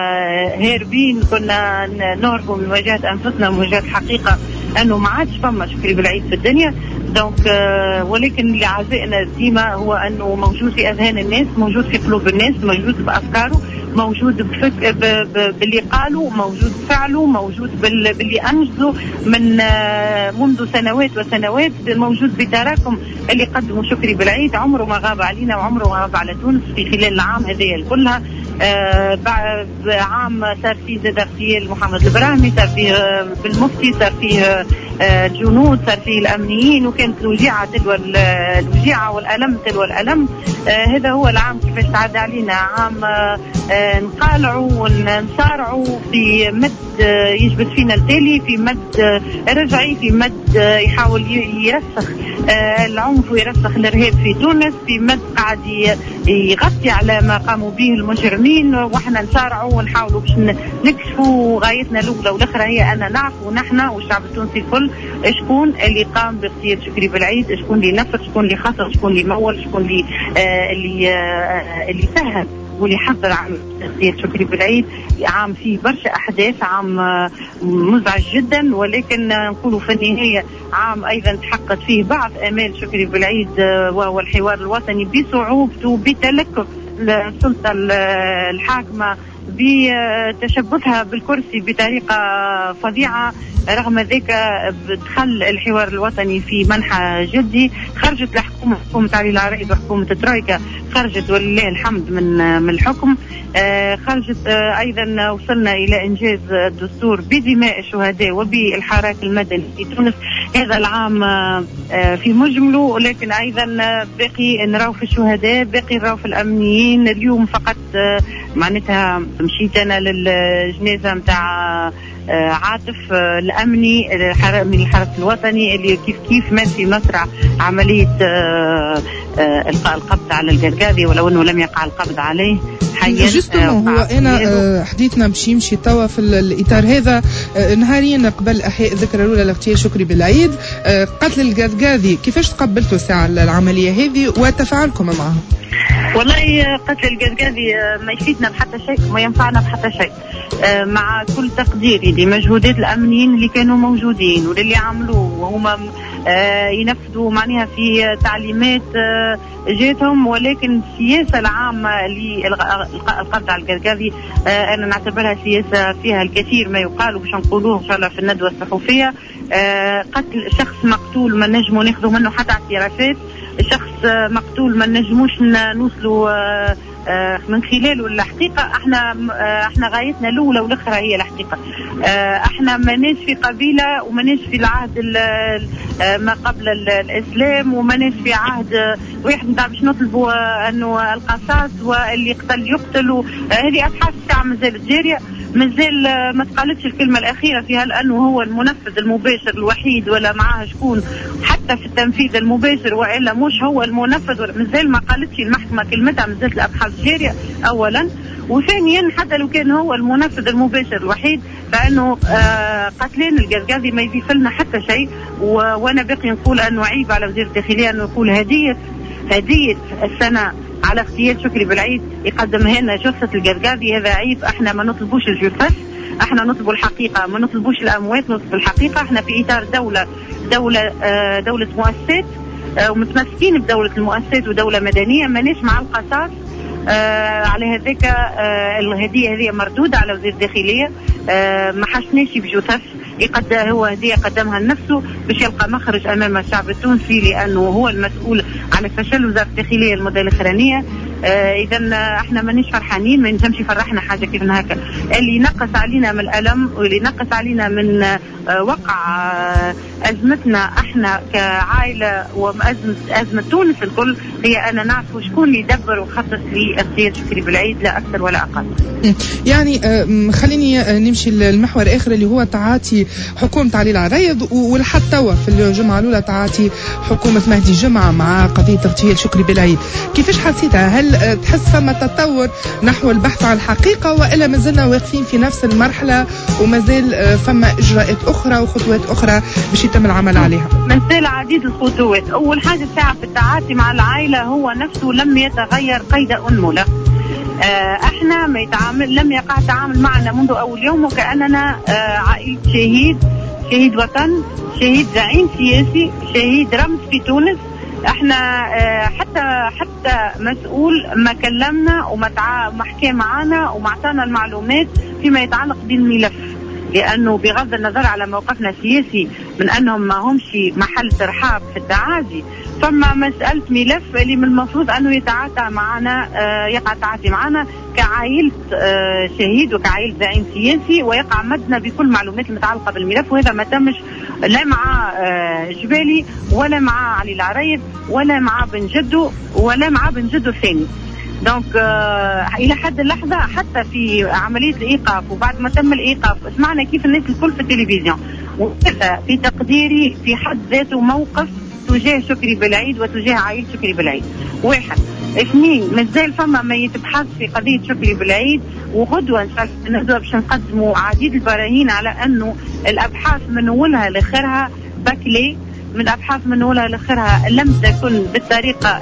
هاربين، كنا نهربوا من مواجهة انفسنا، من مواجهة حقيقة انه ما عادش فما شكري بالعيد في الدنيا. دونك آه ولكن اللي عزائنا ديما هو انه موجود في اذهان الناس، موجود في قلوب الناس، موجود بافكاره، موجود بفك... ب... ب... باللي قالوا، موجود بفعله، موجود بال... باللي انجزوا من آه منذ سنوات وسنوات، موجود بتراكم اللي قدموا شكري بالعيد. عمره ما غاب علينا وعمره ما غاب على تونس في خلال العام هذه كلها. آه بعد عام صار فيه زاد اغتيال محمد البراهمي، صار فيه آه بالمفتي، صار فيه آه الجنود، صار فيه الامنيين، وكانت الوجيعه تلو الوجيعه والالم تلو الالم. آه هذا هو العام كيفاش تعدى علينا، عام آه آه نقالعوا ونصارعوا في مد آه يجبد فينا التالي، في مد آه رجعي، في مد آه يحاول يرسخ آه العنف ويرسخ الارهاب في تونس، في مد قاعد يغطي على ما قاموا به المجرمين، واحنا نصارعوا ونحاولوا باش نكشفوا. غايتنا الاولى والاخرى هي ان نعرفوا نحن والشعب التونسي الكل شكون اللي قام باغتيال شكري بالعيد، شكون اللي نفذ، شكون اللي خطر، شكون اللي مول، شكون اللي آه اللي آه اللي سهل واللي حضر عام اغتيال شكري بالعيد. عام فيه برشا احداث، عام آه مزعج جدا، ولكن آه نقولوا في النهايه عام ايضا تحققت فيه بعض امال شكري بالعيد، آه وهو الحوار الوطني بصعوبته، بتلكك السلطه الحاكمه، بتشبثها بالكرسي بطريقه فظيعه. رغم ذلك دخل الحوار الوطني في منحى جدي، خرجت الحكومه، حكومه علي العريض وحكومه الترويكا، خرجت ولله الحمد من من الحكم. آه خرجت آه ايضا وصلنا الى انجاز الدستور بدماء الشهداء وبالحراك المدني في تونس. هذا العام آه في مجمله، لكن ايضا باقي نراو في الشهداء، باقي نراو في الامنيين. اليوم فقط آه معناتها مشيت انا للجنازه نتاع آه عاطف آه الامني من الحرس الوطني اللي كيف كيف مات في مسرع عمليه آه آه القاء القبض على القرقاذي، ولو انه لم يقع القبض عليه حيا. جستمو هو انا آه حديثنا باش يمشي توا في الاطار هذا. آه نهارين قبل احياء الذكرى الاولى لاغتيال شكري بالعيد، آه قتل القرقاذي، كيفاش تقبلتوا ساعه العمليه هذه وتفاعلكم معها؟ والله قتل القرقاذي ما يفيدنا بحتى شيء، ما ينفعنا بحتى شيء، مع كل تقديري لمجهودات الامنيين اللي كانوا موجودين واللي عملوه، وهما ينفذوا معناها في تعليمات جاتهم، ولكن السياسه العامه لإلغاء القبض على القرقاذي انا نعتبرها سياسه فيها الكثير ما يقال، وباش نقولوه ان شاء الله في الندوه الصحفيه. قتل شخص مقتول ما نجموا ناخذوا منه حتى اعترافات، شخص مقتول ما نجموش نوصلوا من خلاله الحقيقه. احنا احنا غايتنا الاولى والاخرى هي الحقيقه. احنا ماناش في قبيله، وماناش في العهد ما قبل الاسلام، وماناش في عهد واحد نتاع باش نطلبوا انه القصاص واللي يقتل يقتل. هذه ابحاث الساعه مازالت جاريه، مازال ما تقالتش الكلمه الاخيره فيها، لانه هو المنفذ المباشر الوحيد ولا معاه شكون حتى في التنفيذ المباشر، والا مش هو المنفذ. مازال ما قالتش المحكمه كلمتها، مازالت الابحاث جاريه اولا، وثانيا حتى لو كان هو المنفذ المباشر الوحيد فانه آه قتلين القرقاذي ما يضيف لنا حتى شيء. وانا باقي نقول انه عيب على وزير الداخليه انه يقول هديه هديه السنه على اغتيال شكري بالعيد يقدمها لنا جثه القرقاذي. هذا عيب. احنا ما نطلبوش الجثث، احنا نطلب الحقيقه، ما نطلبوش الاموات، نطلب الحقيقه. احنا في اطار دوله دوله آه دوله مؤسسات، آه ومتمسكين بدوله المؤسسات ودوله مدنيه، ماناش مع القصاص آه على هذاك آه الهديه هذه مردوده على وزير الداخليه. آه ما حسناش بجثث يقد هو هديه قدمها لنفسه باش يلقى مخرج امام الشعب التونسي، لانه هو المسؤول على فشل وزاره الداخليه المده الاخرانيه. آه اذا احنا مانيش فرحانين، ما نجمش يفرحنا حاجه كيف هكا. اللي نقص علينا من الالم واللي نقص علينا من آه وقع آه ازمتنا احنا كعائله وازمه ازمه تونس الكل، هي انا نعرفوا شكون اللي يدبر وخطط لاغتيال شكري بالعيد، لا اكثر ولا اقل. يعني خليني نمشي للمحور الاخر اللي هو تعاطي حكومه علي العريض، ولحد توا في الجمعه الاولى تعاطي حكومه مهدي جمعه مع قضيه اغتيال شكري بالعيد. كيفاش حسيتها؟ هل تحس ثم تطور نحو البحث عن الحقيقه، والا مازلنا واقفين في نفس المرحله ومازال فما اجراءات اخرى وخطوات اخرى باش يتم العمل عليها؟ مازال عديد الخطوات. اول حاجه ساعه في التعاطي مع العائله هو نفسه لم يتغير قيد انمله. آه احنا ما يتعامل لم يقع تعامل معنا منذ اول يوم وكاننا آه عائله شهيد، شهيد وطن، شهيد زعيم سياسي، شهيد رمز في تونس. احنا آه حتى حتى مسؤول ما كلمنا وما تع... ما حكى معنا وما اعطانا المعلومات فيما يتعلق بالملف، لانه بغض النظر على موقفنا السياسي من انهم ما همش محل ترحاب في التعازي، فما مسألة ملف اللي من المفروض أنه يتعاطى معنا، آه يقع تعاطي معنا كعائلة آه شهيد وكعائلة زعيم سياسي، ويقع مدنا بكل معلومات المتعلقة بالملف، وهذا ما تمش لا مع آه جبالي ولا مع علي العريض ولا مع بن جدو ولا مع بن جدو الثاني. دونك آه الى حد اللحظه حتى في عمليه الايقاف وبعد ما تم الايقاف سمعنا كيف الناس الكل في التلفزيون، وهذا في تقديري في حد ذاته موقف تجاه شكري بالعيد وتجاه عائله شكري بالعيد. واحد. اثنين، مازال فما ما يتبحث في قضيه شكري بالعيد، وغدوه ان شاء الله نبدأ باش نقدموا عديد البراهين على انه الابحاث من اولها لاخرها بكلي، من أبحاث من أولها لآخرها لم تكن بالطريقة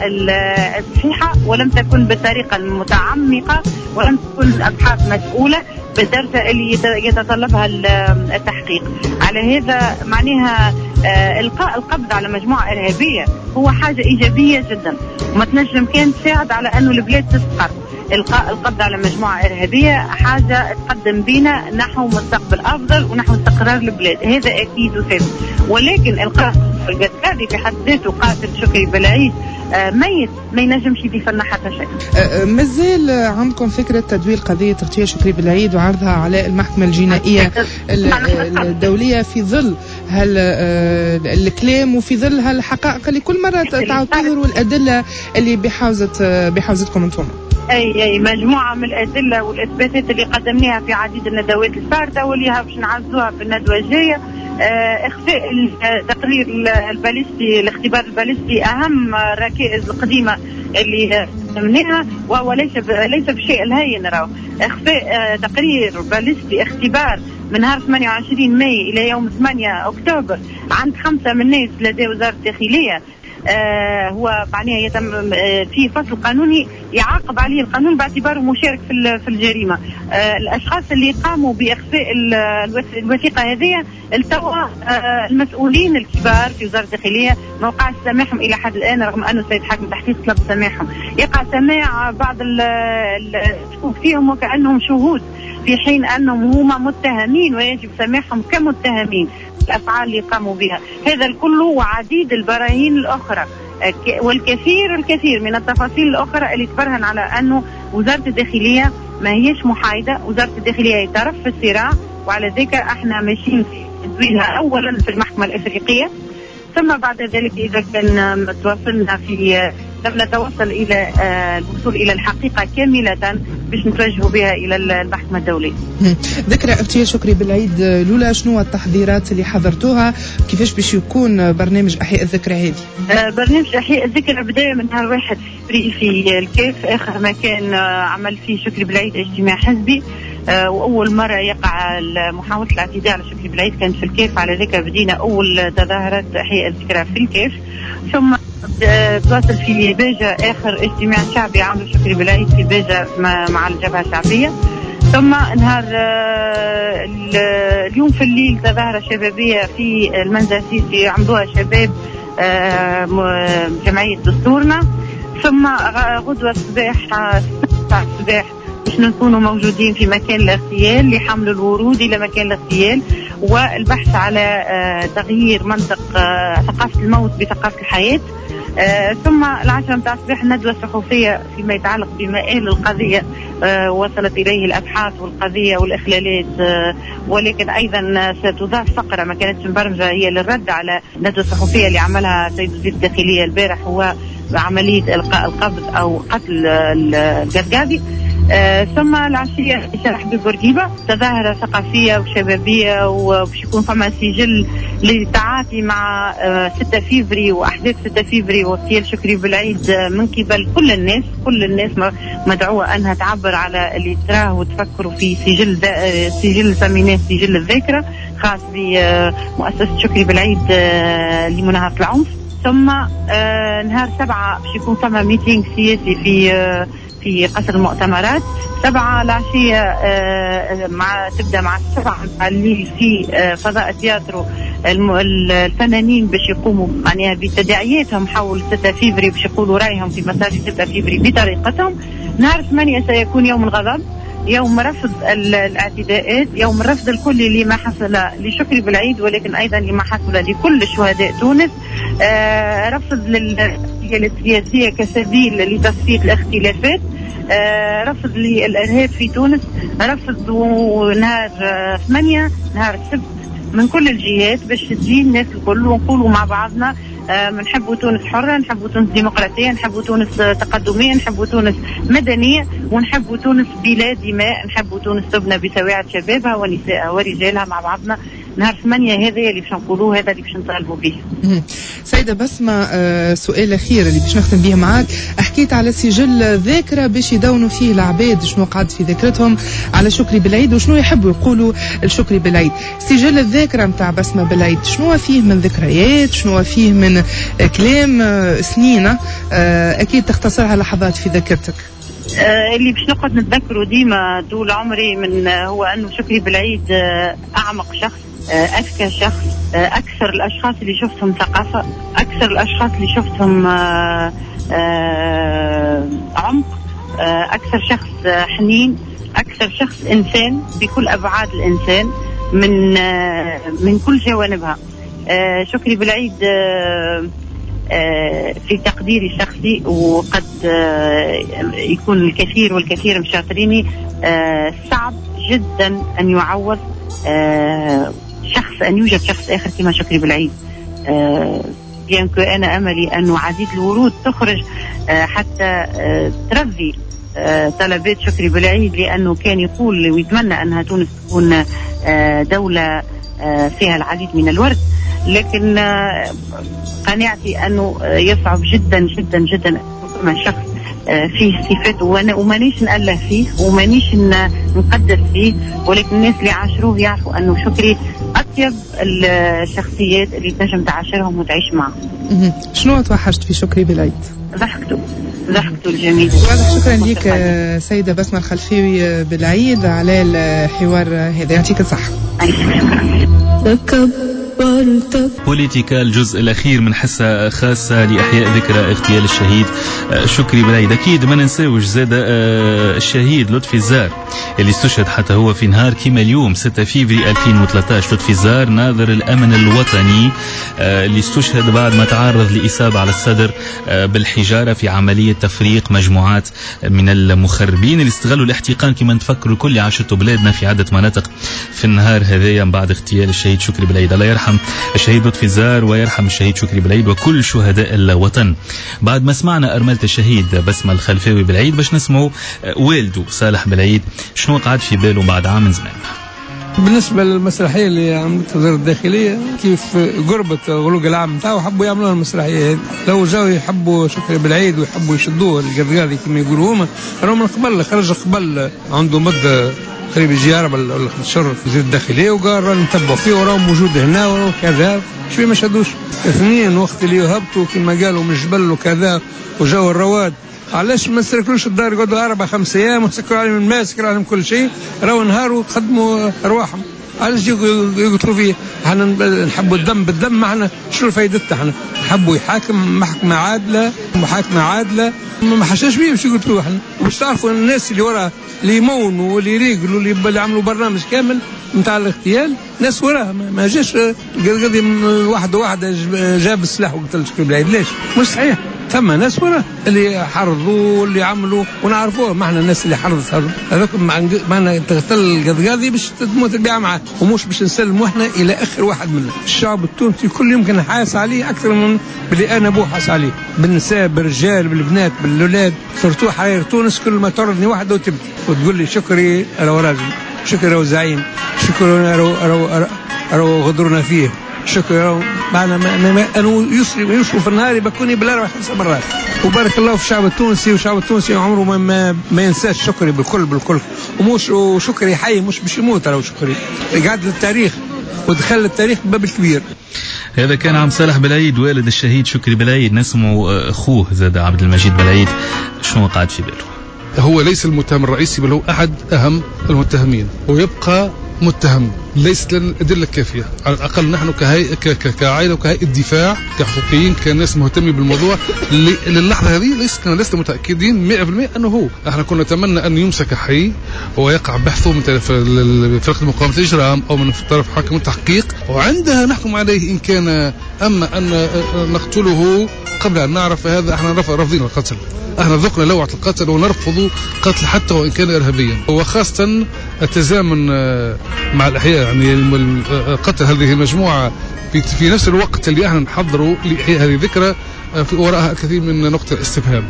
الصحيحة ولم تكن بالطريقة المتعمقة ولم تكن أبحاث مسؤولة بالدرجة اللي يتطلبها التحقيق. على هذا معناها إلقاء القبض على مجموعة إرهابية هو حاجة إيجابية جدا، وما تنجم كان تساعد على أنه البلاد تستقر. إلقاء القبض على مجموعة إرهابية حاجة تقدم بنا نحو مستقبل أفضل ونحو استقرار البلاد، هذا أكيد وثابت. ولكن إلقاء القذافي في حد ذاته قاتل شكري بالعيد آه ميت ما ينجمش يضيف لنا حتى شيء. آه مازال عندكم فكرة تدوير قضية اغتيال شكري بالعيد وعرضها على المحكمة الجنائية الدولية في ظل هل آه الكلام وفي ظل هالحقائق اللي كل مرة تعاود تظهر والأدلة اللي بحوزة آه بحوزتكم انتم؟ اي اي مجموعه من الادله والاثباتات اللي قدمناها في عديد الندوات الفارده واللي باش نعزوها في الندوه الجايه. آه اخفاء التقرير الباليستي، الاختبار الباليستي اهم الركائز القديمه اللي قدمناها، وهو ليس ليس بشيء الهين. راهو اخفاء آه تقرير باليستي اختبار من نهار ثمانية وعشرين ماي الى يوم ثمانية اكتوبر عند خمسه من الناس لدى وزاره الداخليه. آه هو معناها يتم آه في فصل قانوني يعاقب عليه القانون باعتباره مشارك في في الجريمه. آه الاشخاص اللي قاموا باخفاء الوثيقه هذه التوا آه المسؤولين الكبار في وزاره الداخليه ما وقعش سماحهم الى حد الان، رغم انه السيد حاكم التحقيق طلب سماحهم. يقع سماع بعض الشكوك فيهم وكانهم شهود في حين انهم هما متهمين ويجب سماحهم كمتهمين الافعال اللي قاموا بها. هذا الكل وعديد البراهين الاخرى والكثير الكثير من التفاصيل الاخرى اللي تبرهن على انه وزاره الداخليه ما هيش محايده، وزاره الداخليه هي طرف في الصراع، وعلى ذلك احنا ماشيين في تدوينها اولا في المحكمه الافريقيه، ثم بعد ذلك اذا كان توصلنا في لم نتوصل الى الوصول الى الحقيقه كامله باش نتوجهوا بها الى المحكمه الدوليه. ذكرى اغتيال شكري بالعيد لولا، شنو التحضيرات اللي حضرتوها؟ كيفاش باش يكون برنامج احياء الذكرى هذه؟ آه برنامج احياء الذكرى بدايه من نهار واحد فبراير في الكيف، اخر مكان عمل فيه شكري بالعيد اجتماع حزبي، آه واول مره يقع محاوله الاعتداء على شكري بالعيد كانت في الكيف، على ذلك بدينا اول تظاهرات احياء الذكرى في الكيف، ثم تواصل في باجة آخر اجتماع شعبي عملوا شكري بالعيد في باجة مع الجبهة الشعبية، ثم نهار اليوم في الليل تظاهرة شبابية في المنزل السيسي عملوها شباب جمعية دستورنا، ثم غدوة الصباح تاع الصباح باش نكونوا موجودين في مكان الاغتيال لحمل الورود إلى مكان الاغتيال والبحث على تغيير منطق ثقافة الموت بثقافة الحياة. آه ثم العشرة متاع الصباح الندوة الصحفية فيما يتعلق بمآل القضية، آه وصلت إليه الأبحاث والقضية والإخلالات، آه ولكن أيضا ستضاف فقرة ما كانتش مبرمجة هي للرد على الندوة الصحفية اللي عملها سيد وزير الداخلية البارح، هو عملية إلقاء القبض أو قتل القرقاذي. آه ثم العشية شرح ببورقيبة تظاهرة ثقافية وشبابية، وباش يكون فما سجل للتعاطي مع آه ستة فيفري وأحداث ستة فيفري واغتيال شكري بالعيد آه من قبل كل الناس. كل الناس مدعوة أنها تعبر على اللي تراه وتفكروا في سجل آه سجل سميناه سجل الذاكرة خاص بمؤسسة شكري بالعيد آه لمناهضة العنف. ثم آه نهار سبعة باش يكون فما ميتينغ سياسي في آه في قصر المؤتمرات. سبعة العشية آه مع تبدأ مع السبعة الليل في آه فضاء تياترو الفنانين باش يقوموا معناها بتداعياتهم حول ستة فيفري باش يقولوا رايهم في مسار ستة فيفري بطريقتهم. نهار ثمانية سيكون يوم الغضب، يوم رفض الاعتداءات، يوم رفض الكل لما حصل لشكري بالعيد ولكن أيضا لما حصل لكل شهداء تونس. آه رفض للسياسة السياسية كسبيل لتصفية الاختلافات، آه رفض للإرهاب في تونس، رفض نهار آه ثمانية نهار السبت من كل الجهات باش تجي الناس الكل ونقولوا مع بعضنا آه نحبوا تونس حرة، نحبوا تونس ديمقراطية، نحبوا تونس تقدمية، نحبوا تونس مدنية، ونحبوا تونس بلا دماء، نحبوا تونس تبنى بسواعد شبابها ونسائها ورجالها مع بعضنا. نهار ثمانية هذا اللي باش نقولوه، هذا اللي باش نطالبوا به. سيدة بسمة، آه سؤال أخير اللي باش نختم به معاك. حكيت على سجل ذاكرة باش يدونوا فيه العباد شنو قعد في ذاكرتهم على شكري بالعيد وشنو يحبوا يقولوا الشكري بالعيد. سجل الذاكرة متاع بسمة بالعيد شنو فيه من ذكريات، شنو فيه من كلام آه سنين آه أكيد تختصرها لحظات في ذاكرتك. آه اللي باش نقعد نتذكره ديما طول عمري من آه هو أنه شكري بالعيد آه أعمق شخص، أذكى شخص، أكثر الأشخاص اللي شفتهم ثقافة، أكثر الأشخاص اللي شفتهم عمق، أكثر شخص حنين، أكثر شخص إنسان بكل أبعاد الإنسان من من كل جوانبها. شكري بالعيد في تقديري الشخصي وقد يكون الكثير والكثير من شاطريني صعب جدا أن يعوض شخص أن يوجد شخص آخر كما شكري بالعيد. بيان كو أنا أملي أنه عديد الورود تخرج حتى ترضي طلبات شكري بالعيد، لأنه كان يقول ويتمنى أنها تونس تكون دولة فيها العديد من الورد، لكن قناعتي أنه يصعب جدا جدا جدا من شخص فيه صفات ومانيش نأله فيه ومانيش نقدر فيه، ولكن الناس اللي عاشروه يعرفوا أنه شكري أطيب الشخصيات اللي تنجم تعاشرهم وتعيش معهم. شنو توحشت في شكري بالعيد؟ ضحكته ضحكته الجميل. شكرا لك سيدة بسمة الخلفيوي بالعيد على الحوار هذا، يعطيك الصحة. شكرا. بوليتيكا الجزء الأخير من حصة خاصة لإحياء ذكرى اغتيال الشهيد شكري بالعيد. أكيد ما ننساوش زاد الشهيد لطفي الزار اللي استشهد حتى هو في نهار كيما اليوم ستة فيفري ألفين وثلاثة عشر. لطفي الزار ناظر الأمن الوطني اللي استشهد بعد ما تعرض لإصابة على الصدر بالحجارة في عملية تفريق مجموعات من المخربين اللي استغلوا الاحتقان كما نتفكروا الكل عاشته بلادنا في عدة مناطق في النهار هذايا بعد اغتيال الشهيد شكري بالعيد. الله يرحم الشهيد لطفي الزار ويرحم الشهيد شكري بالعيد وكل شهداء الوطن. بعد ما سمعنا أرملة الشهيد بسمة الخلفاوي بالعيد باش نسمعوا والده صالح بالعيد شنو قعد في باله بعد عام زمان. بالنسبة للمسرحية اللي عملتها وزارة الداخلية كيف قربة غلوق العام نتاعو حبوا يعملوها المسرحية هذه. لو جاوا يحبوا شكري بالعيد ويحبوا يشدوه القرقاذي كما يقولوا هما، راهو من قبل خرج قبل عنده مدة قريب يجي أربع ولا خمس شهور في وزارة الداخلية وقال رانا نتبعوا فيه وراه موجود هنا وراه كذا. شوي ما شدوش اثنين وقت اللي هبطوا كما قالوا من الجبل وكذا وجاوا الرواد، علاش ما سركلوش الدار يقعدوا أربع خمس أيام وسكروا عليهم الماء سكروا عليهم كل شيء، راهو نهاروا خدموا أرواحهم. علاش يقتلوا فيه احنا نحبوا الدم بالدم، معنا شو فايدتها؟ احنا نحبوا يحاكم محكمة عادلة، محاكمة عادلة ما حشاش بيه باش يقتلوه. احنا باش تعرفوا الناس اللي وراه اللي يمونوا واللي يريقلوا اللي يعملوا برنامج كامل نتاع الاغتيال ناس وراه، ما جاش قضي واحدة واحدة جاب السلاح وقتل شكري بالعيد. ليش؟ مش صحيح. ثم ناس وراه اللي حرضوا واللي عملوا ونعرفوه. ما احنا الناس اللي حرضت هذوك معنا تغتل القذقاذي باش تموت البيعة معاه، ومش باش نسلموا احنا الى اخر واحد منا. الشعب التونسي كل يمكن حاس عليه اكثر من اللي انا ابوه حاس عليه، بالنساء بالرجال بالبنات بالاولاد. صرتوا حرير تونس كل ما تعرضني واحده وتبكي وتقول لي شكري راهو راجل، شكري راهو زعيم، شكري راهو راهو غدرنا فيه، شكرا. معنا أنا يسري يشوف في النهار يبكوني بالأربع خمس مرات. وبارك الله في الشعب التونسي، والشعب التونسي عمره ما ما, ما ينساش شكري بالكل بالكل. ومش وشكري حي مش باش يموت، راهو شكري قعد للتاريخ ودخل التاريخ باب الكبير. هذا كان عم صالح بالعيد والد الشهيد شكري بالعيد. نسمو أخوه زاد عبد المجيد بالعيد شنو قاعد في باله. هو ليس المتهم الرئيسي بل هو أحد أهم المتهمين، ويبقى متهم. ليست لنا الأدلة الكافية، على الأقل نحن كهيئة كعائلة وكهيئة دفاع كحقوقيين كناس مهتمين بالموضوع للحظة هذه ليس لسنا متأكدين مئة بالمئة أنه هو. احنا كنا نتمنى أن يمسك حي ويقع بحثه من فرقة مقاومة الإجرام أو من طرف حاكم التحقيق، وعندها نحكم عليه إن كان. أما أن نقتله قبل أن نعرف هذا، احنا رافضين القتل، احنا ذقنا لوعة القتل ونرفض قتل حتى وإن كان إرهابيا، وخاصة التزامن مع الأحياء. يعني قتل هذه المجموعة في نفس الوقت اللي احنا نحضروا لإحياء هذه الذكرى وراءها الكثير من نقطة الاستفهام.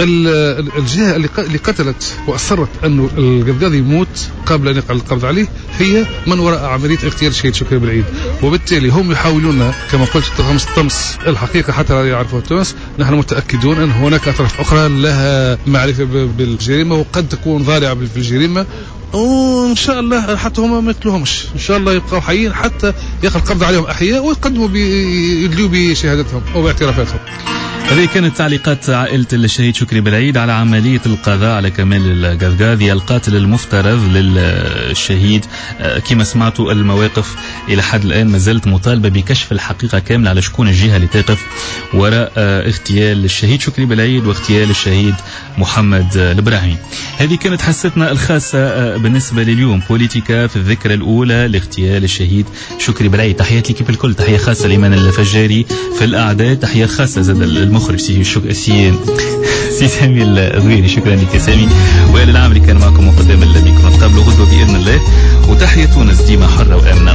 الجهة اللي قتلت وأصرت أنه القذقاذي يموت قبل أن يقع القبض عليه هي من وراء عملية اغتيال الشهيد شكري بالعيد، وبالتالي هم يحاولون كما قلت طمس الحقيقة حتى لا يعرفها التونس. نحن متأكدون أن هناك أطراف أخرى لها معرفة بالجريمة وقد تكون ضالعة في الجريمة، وإن شاء الله حتى هم ما يقتلوهمش، إن شاء الله يبقوا حيين حتى يقع القبض عليهم أحياء ويقدموا يدلوا بشهادتهم أو باعترافاتهم. هذه كانت تعليقات عائلة الشهيد شكري بالعيد على عملية القضاء على كمال القذقاذي القاتل المفترض للشهيد. كما سمعتوا المواقف إلى حد الآن ما زالت مطالبة بكشف الحقيقة كاملة على شكون الجهة اللي تقف وراء اغتيال الشهيد شكري بالعيد واغتيال الشهيد محمد الإبراهيمي. هذه كانت حصتنا الخاصة بالنسبة لليوم بوليتيكا في الذكرى الأولى لاغتيال الشهيد شكري بالعيد. تحياتي كيف الكل، تحية خاصة لإيمان الفجاري في الأعداد، تحية خاصة زاد المخرج سي شك... سي سي سامي الغويري. شكرا لك يا سامي. وإلى العام اللي كان معكم مقدم الميكرو. نتقابلوا غدوة بإذن الله، وتحية تونس ديما حرة وآمنة.